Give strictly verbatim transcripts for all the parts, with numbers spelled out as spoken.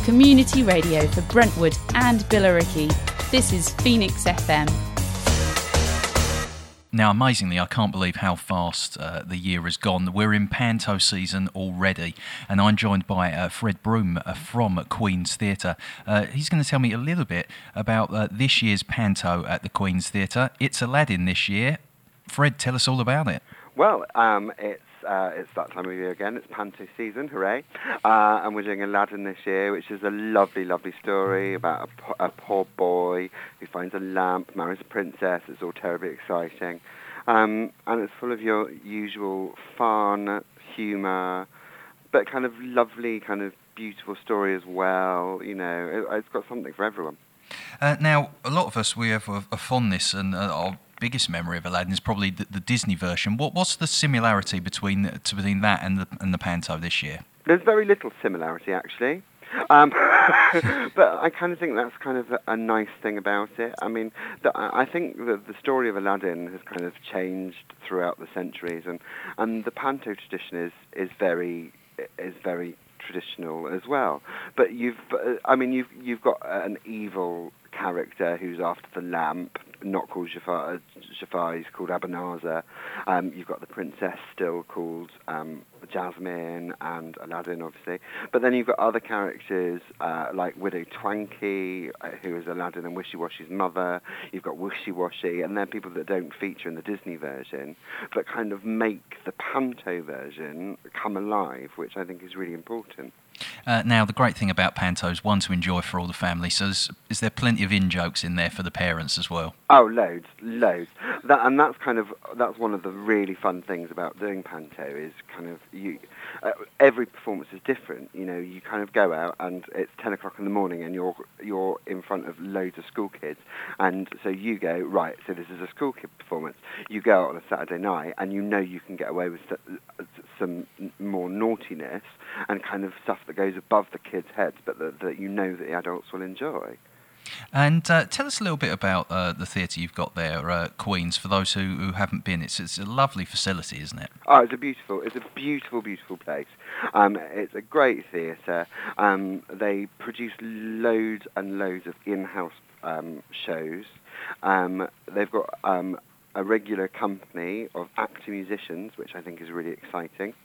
community radio for Brentwood and Billericay. This is Phoenix F M. Now, amazingly, I can't believe how fast uh, the year has gone. We're in Panto season already, and I'm joined by uh, Fred Broom uh, from Queen's Theatre. Uh, he's going to tell me a little bit about uh, this year's Panto at the Queen's Theatre. It's Aladdin this year. Fred, tell us all about it. Well, um, it's uh, it's that time of year again. It's Panto season, hooray! Uh, and we're doing Aladdin this year, which is a lovely, lovely story about a, po- a poor boy who finds a lamp, marries a princess. It's all terribly exciting. Um, and it's full of your usual fun, humour, but kind of lovely, kind of beautiful story as well. You know, it, it's got something for everyone. Uh, now, a lot of us, we have a, a fondness and uh, our biggest memory of Aladdin is probably the, the Disney version. What, what's the similarity between between that and the and the Panto this year? There's very little similarity, actually. Um, but I kind of think that's kind of a, a nice thing about it. I mean, the, I think the, the story of Aladdin has kind of changed throughout the centuries, and, and the Panto tradition is, is very is very traditional as well. But you've, uh, I mean, you've you've got an evil character who's after the lamp, not called Jafar, Jafar he's called Abanazar. Um, you've got the princess still called um, Jasmine and Aladdin, obviously. But then you've got other characters uh, like Widow Twankey, uh, who is Aladdin and Wishy Washy's mother. You've got Wishy Washy, and they're people that don't feature in the Disney version, but kind of make the Panto version come alive, which I think is really important. Uh, now, the great thing about Panto is one to enjoy for all the family. So, is, is there plenty of in-jokes in there for the parents as well? Oh, loads, loads. That, and that's kind of that's one of the really fun things about doing Panto is kind of you. Uh, every performance is different. You know, you kind of go out and it's ten o'clock in the morning and you're you're in front of loads of school kids, and so you go right. So this is a school kid performance. You go out on a Saturday night and you know you can get away with some more naughtiness and kind of stuff that goes above the kids' heads, but that, that you know that the adults will enjoy. And uh, tell us a little bit about uh, the theatre you've got there, uh, Queen's, for those who, who haven't been. It's it's a lovely facility, isn't it? Oh, it's a beautiful, it's a beautiful, beautiful place. Um, it's a great theatre. Um, they produce loads and loads of in-house um, shows. Um, they've got um, a regular company of actor musicians, which I think is really exciting.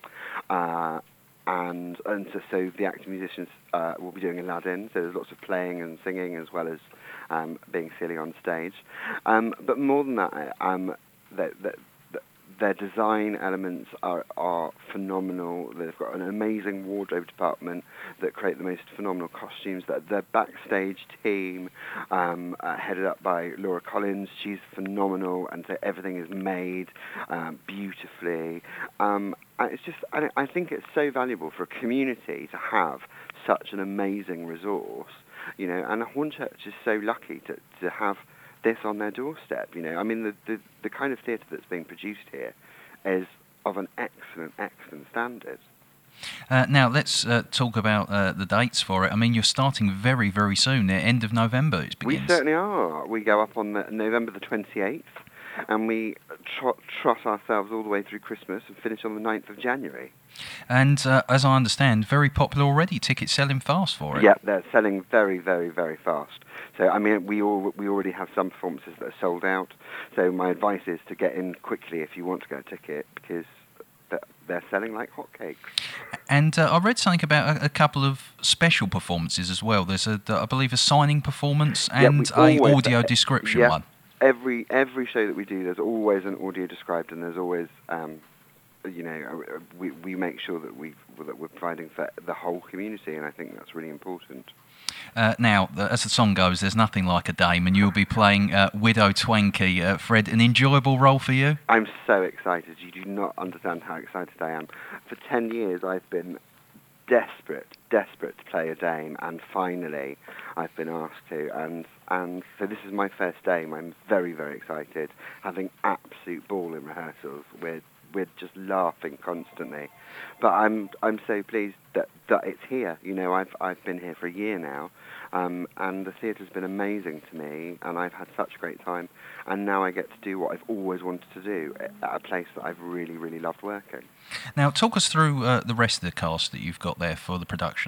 Uh, And and so, so the actor musicians uh, will be doing Aladdin, so there's lots of playing and singing as well as um, being silly on stage. Um, but more than that, um, the, the, the, their design elements are, are phenomenal. They've got an amazing wardrobe department that create the most phenomenal costumes. Their backstage team, um, uh, headed up by Laura Collins, she's phenomenal, and so everything is made um, beautifully. Um, And it's just, I, I think it's so valuable for a community to have such an amazing resource, you know, and Hornchurch is so lucky to, to have this on their doorstep, you know. I mean, the, the, the kind of theatre that's being produced here is of an excellent, excellent standard. Uh, now, let's uh, talk about uh, the dates for it. I mean, you're starting very, very soon, the end of November it begins. We certainly are. We go up on the, November the twenty-eighth. And we trot, trot ourselves all the way through Christmas and finish on the ninth of January. And uh, as I understand, very popular already. Tickets selling fast for it. Yeah, they're selling very, very, very fast. So, I mean, we all we already have some performances that are sold out. So my advice is to get in quickly if you want to get a ticket, because they're selling like hotcakes. And uh, I read something about a, a couple of special performances as well. There's, a, I believe, a signing performance and yeah, a always, audio description yeah. one. Every every show that we do, there's always an audio described, and there's always, um, you know, we we make sure that we that we're providing for the whole community, and I think that's really important. Uh, now, as the song goes, there's nothing like a dame, and you'll be playing uh, Widow Twankey. Uh, Fred, an enjoyable role for you? I'm so excited. You do not understand how excited I am. For ten years, I've been desperate, desperate to play a dame, and finally I've been asked to, and and so this is my first dame. I'm very, very excited, having absolute ball in rehearsals. We're we're just laughing constantly, but I'm I'm so pleased that, that it's here. You know, I've I've been here for a year now, um, and the theatre's been amazing to me, and I've had such a great time, and now I get to do what I've always wanted to do at a place that I've really, really loved working. Now, talk us through uh, the rest of the cast that you've got there for the production.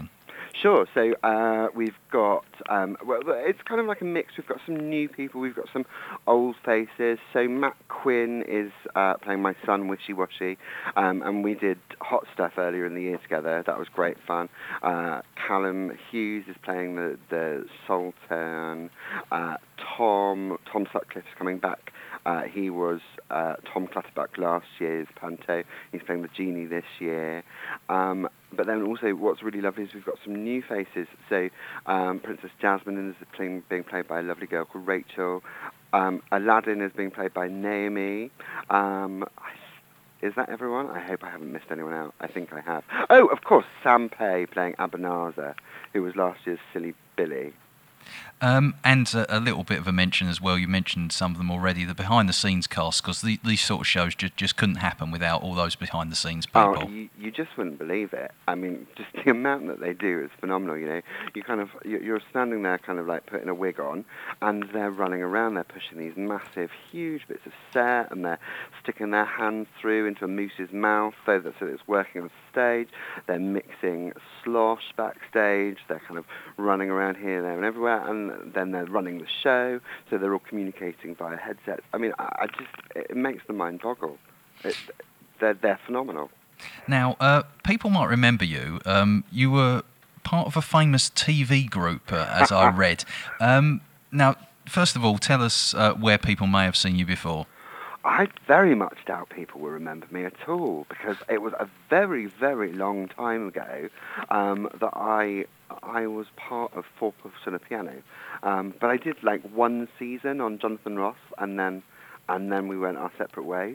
Sure. So uh, we've got, um, well, it's kind of like a mix. We've got some new people. We've got some old faces. So Matt Quinn is uh, playing my son, Wishy Washy, um, and we did Hot Stuff earlier in the year together. That was great fun. Uh, Callum Hughes is playing the, the Sultan. Uh, Tom, Tom Sutcliffe's coming back. Uh, he was uh, Tom Clutterbuck last year's Panto. He's playing the Genie this year. Um, but then also what's really lovely is we've got some new faces. So um, Princess Jasmine is playing, being played by a lovely girl called Rachel. Um, Aladdin is being played by Naomi. Um, is that everyone? I hope I haven't missed anyone out. I think I have. Oh, of course, Sam Pei playing Abanazar, who was last year's Silly Billy. Um, and a, a little bit of a mention as well, you mentioned some of them already, the behind-the-scenes cast, because the, these sort of shows just, just couldn't happen without all those behind-the-scenes people. Oh, you, you just wouldn't believe it. I mean, just the amount that they do is phenomenal, you know. You kind of, you're standing there kind of like putting a wig on, and they're running around, they're pushing these massive, huge bits of set, and they're sticking their hands through into a moose's mouth so that, so that it's working on stage. They're mixing slosh backstage, they're kind of running around here, there, and everywhere, and then they're running the show, so they're all communicating via headsets. I mean, I, I just, it makes the mind boggle. It, they're, they're phenomenal. Now, uh, people might remember you. Um, you were part of a famous T V group, uh, as I read. Um, now, first of all, tell us uh, where people may have seen you before. I very much doubt people will remember me at all, because it was a very, very long time ago um, that I I was part of Four Puffs and a Piano. Um, but I did like one season on Jonathan Ross, and then and then we went our separate ways.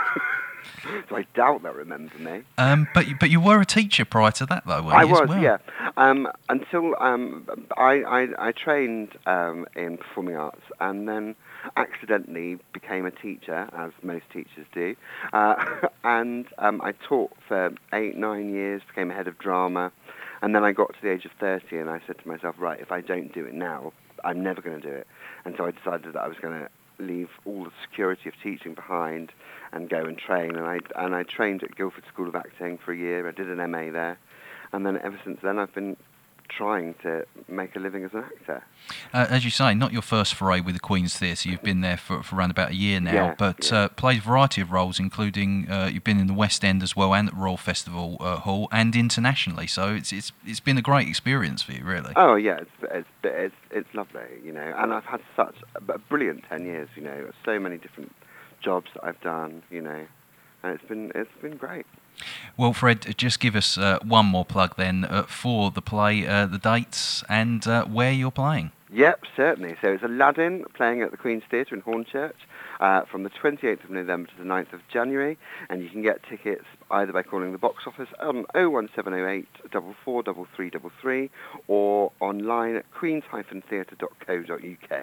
So I doubt they'll remember me. Um, but you, but you were a teacher prior to that, though, weren't I you? was, as well? yeah. Um, until um, I, I I trained um, in performing arts, and then accidentally became a teacher, as most teachers do. Uh, and um, I taught for eight, nine years, became a head of drama, and then I got to the age of thirty, and I said to myself, right, if I don't do it now, I'm never going to do it. And so I decided that I was going to leave all the security of teaching behind and go and train. And I and I trained at Guildford School of Acting for a year. I did an M A there, and then ever since then I've been trying to make a living as an actor. Uh, as you say, not your first foray with the Queen's Theatre. You've been there for, for around about a year now, yeah, but yeah. Uh, played a variety of roles, including uh, you've been in the West End as well, and at Royal Festival uh, Hall, and internationally. So it's it's it's been a great experience for you, really. Oh yeah, it's it's it's, it's lovely, you know. And I've had such a brilliant ten years, you know. So many different jobs that I've done, you know, and it's been it's been great. Well, Fred, just give us uh, one more plug then uh, for the play, uh, the dates, and uh, where you're playing. Yep, certainly. So it's Aladdin playing at the Queen's Theatre in Hornchurch uh, from the twenty-eighth of November to the ninth of January, and you can get tickets either by calling the box office on oh one seven oh eight, four four three three three three or online at queens dash theatre dot co dot uk.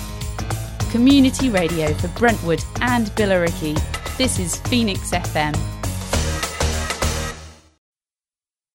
Community radio for Brentwood and Billericay. This is Phoenix F M.